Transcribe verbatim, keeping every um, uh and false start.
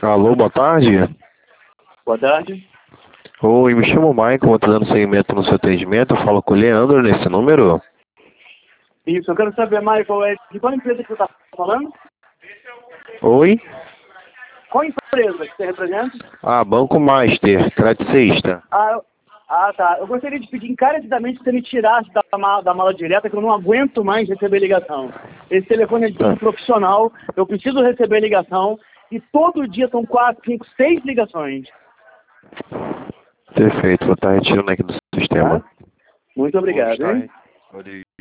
Alô, boa tarde. Boa tarde. Oi, me chamo Michael, estou dando seguimento no seu atendimento. Eu falo com o Leandro nesse número. Isso, eu quero saber, Michael, é de qual empresa que você está falando? Oi? Qual empresa que você representa? Ah, Banco Master, Credicista. Ah, eu- ah, tá. Eu gostaria de pedir encarecidamente que você me tirasse da mala, da mala direta, que eu não aguento mais receber ligação. Esse telefone é de Tá. profissional, eu preciso receber ligação, e todo dia são quatro, cinco, seis ligações. Perfeito, vou estar retirando aqui do sistema. Tá? Muito Vou obrigado, estar hein? re-